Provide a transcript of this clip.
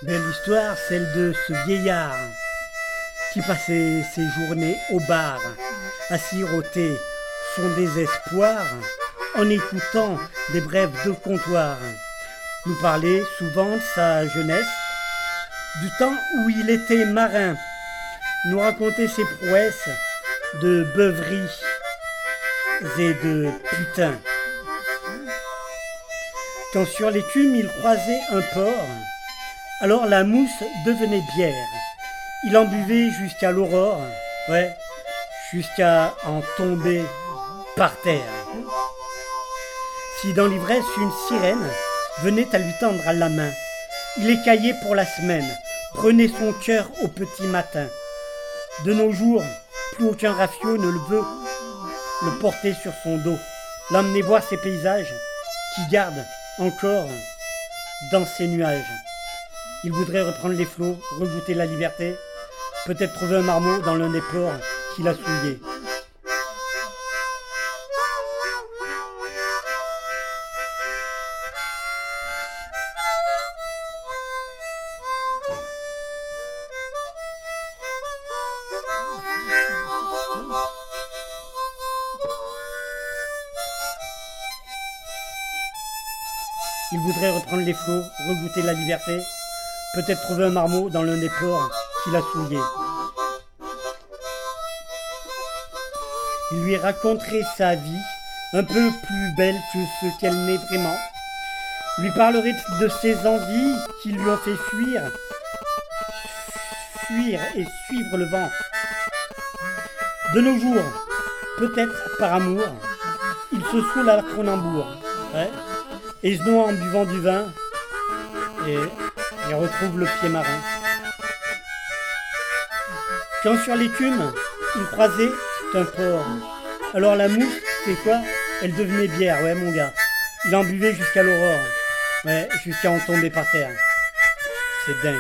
Belle histoire, celle de ce vieillard qui passait ses journées au bar à siroter son désespoir en écoutant des brèves de comptoir. Nous parlait souvent de sa jeunesse, du temps où il était marin, nous racontait ses prouesses de beuveries et de putains. Quand sur l'écume il croisait un porc, alors la mousse devenait bière. Il en buvait jusqu'à l'aurore, ouais, jusqu'à en tomber par terre. Si dans l'ivresse une sirène venait à lui tendre la main, il écaillait pour la semaine, prenait son cœur au petit matin. De nos jours, plus aucun rafio ne le veut le porter sur son dos, l'emmener voir ces paysages qui gardent encore dans ces nuages. Il voudrait reprendre les flots, regoûter la liberté, peut-être trouver un marmot dans l'un des ports qu'il a souillé. Il voudrait reprendre les flots, regoûter la liberté, peut-être trouver un marmot dans l'un des ports qu'il a souillé. Il lui raconterait sa vie, un peu plus belle que ce qu'elle n'est vraiment. Lui parlerait de ses envies qui lui ont fait fuir et suivre le vent. De nos jours, peut-être par amour, il se saoule à la Cronenbourg. Ouais. Et se noie en buvant du vin et retrouve le pied marin. Quand sur l'écume, il croisait un porc. Alors la mousse, c'est quoi? Elle devenait bière, ouais mon gars. Il en buvait jusqu'à l'aurore. Ouais, jusqu'à en tomber par terre. C'est dingue.